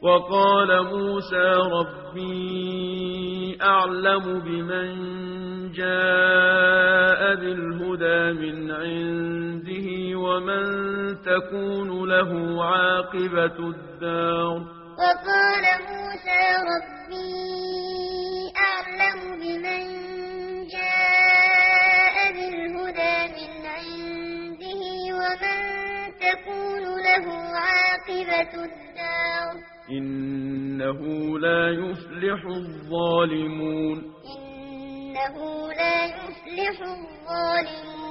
وقال موسى ربي أعلم بمن جاء بالهدى من عنده ومن تكون له عاقبة الدار. وقال موسى ربي أعلم بمن جاء بالهدى من عنده ومن تكون له عاقبة الدار. إنه لا يفلح الظالمون. إنه لا يفلح الظالمون.